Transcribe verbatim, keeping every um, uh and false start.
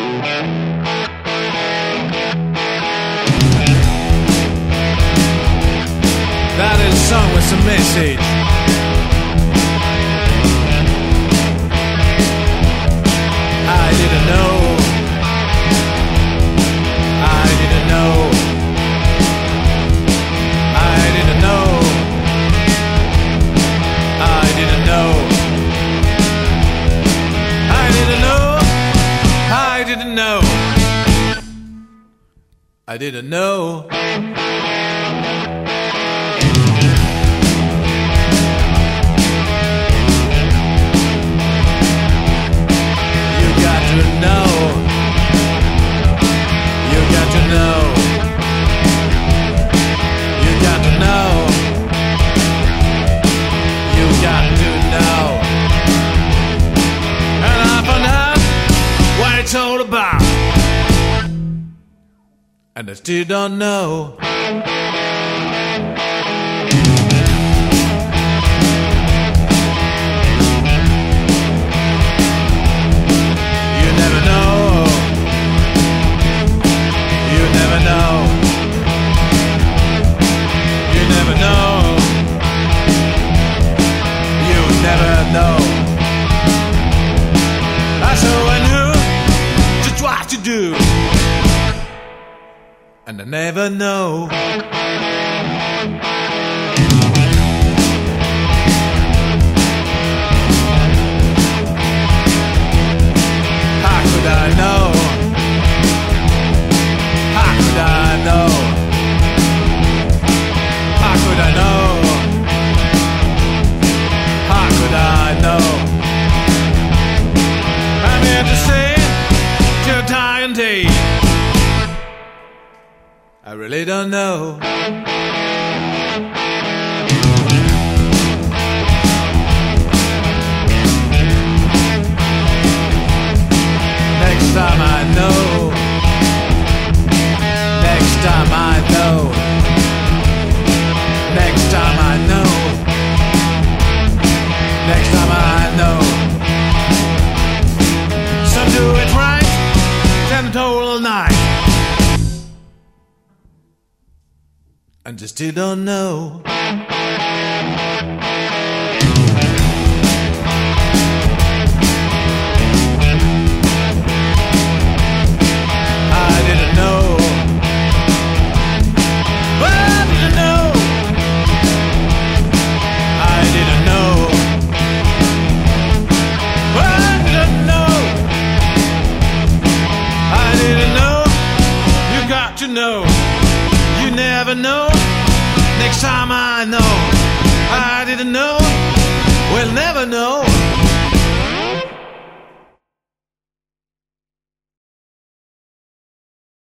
That is a song with some message. I didn't know. I didn't know. I didn't know. I didn't know. I didn't know. I didn't know. I didn't know. It's all about, and I still don't know. You never know. You never know. You never know. You never know. I saw I knew what to do, and I never know. How could I know? How could I know? How could I know? How could I know? I'm here to say till dying day, I really don't know. Next time I know. Next time I know. Next time I know. Next time I know. Some do it right and whole night, and you still don't know. I didn't know. I didn't know. I didn't know. I didn't know. I didn't know. You got to know. You never know. Next time I know. I didn't know. We'll never know.